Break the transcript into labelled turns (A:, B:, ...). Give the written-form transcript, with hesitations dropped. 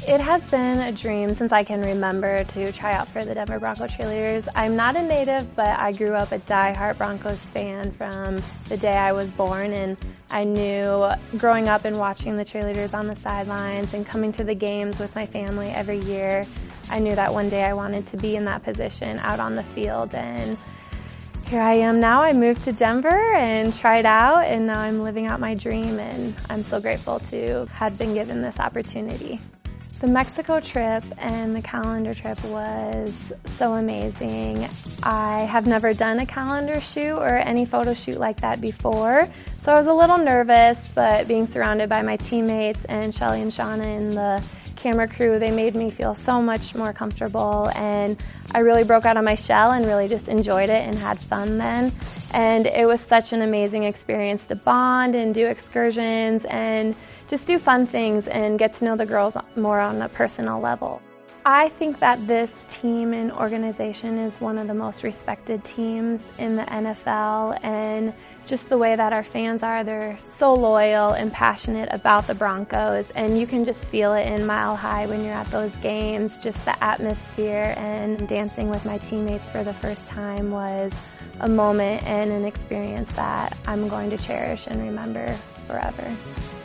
A: It has been a dream since I can remember to try out for the Denver Bronco cheerleaders. I'm not a native, but I grew up a die-hard Broncos fan from the day I was born, and I knew growing up and watching the cheerleaders on the sidelines and coming to the games with my family every year, I knew that one day I wanted to be in that position out on the field, and here I am now. I moved to Denver and tried out, and now I'm living out my dream, and I'm so grateful to have been given this opportunity. The Mexico trip and the calendar trip was so amazing. I have never done a calendar shoot or any photo shoot like that before, so I was a little nervous, but being surrounded by my teammates and Shelly and Shauna and the camera crew, they made me feel so much more comfortable, and I really broke out of my shell and really just enjoyed it and had fun then. And it was such an amazing experience to bond and do excursions and just do fun things and get to know the girls more on a personal level. I think that this team and organization is one of the most respected teams in the NFL, and just the way that our fans are, they're so loyal and passionate about the Broncos, and you can just feel it in Mile High when you're at those games. Just the atmosphere, and dancing with my teammates for the first time was a moment and an experience that I'm going to cherish and remember forever.